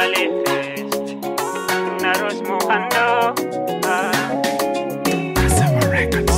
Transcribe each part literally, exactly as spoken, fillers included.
latest. Una Rose mojando. Ah. Summer Records.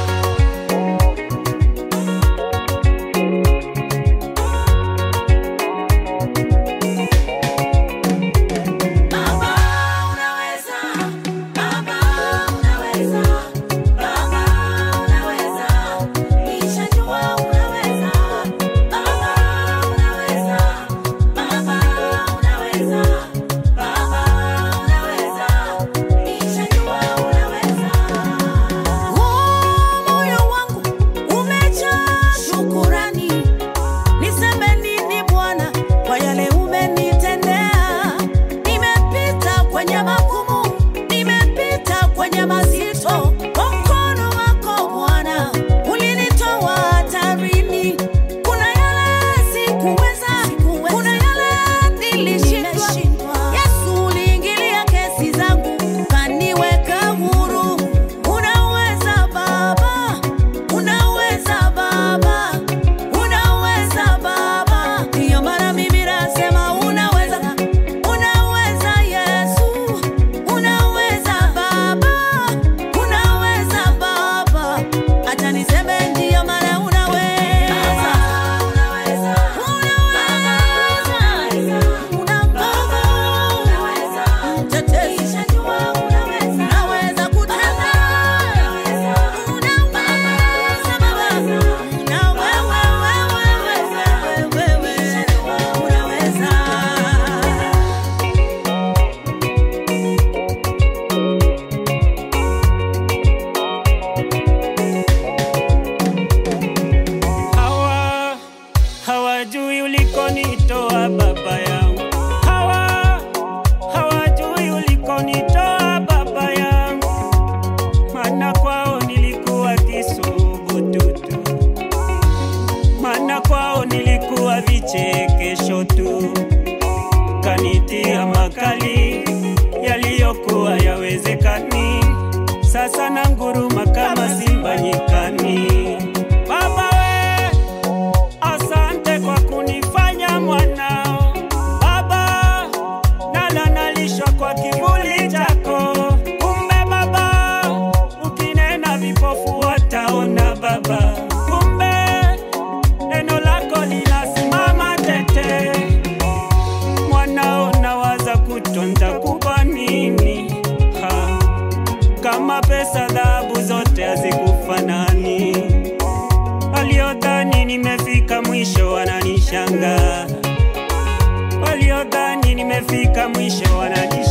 Hawajui ulikonitoa baba yangu, hawa hawajui ulikonitoa baba yangu, maana kwao nilikuwa kisubututu, maana kwao nilikuwa vichekesho tu, kanitia makali yaliyokuwa yawezekani, sasa na nguruma kama simba nyikani. Baba we, asante kwa kunifanya mwanao. Baba, nala nalishwa kwa kivuli chako. Kumbe baba, ukinena vipofu wataona baba. Kumbe neno lako linasimama tete. Mwanao nawaza kutonda kupa nini? Ha, kama pesa dhahabu zote hazikufanani. Waliodhani nimefika mwisho wananishanga, waliodhani nimefika mwisho wananishanga.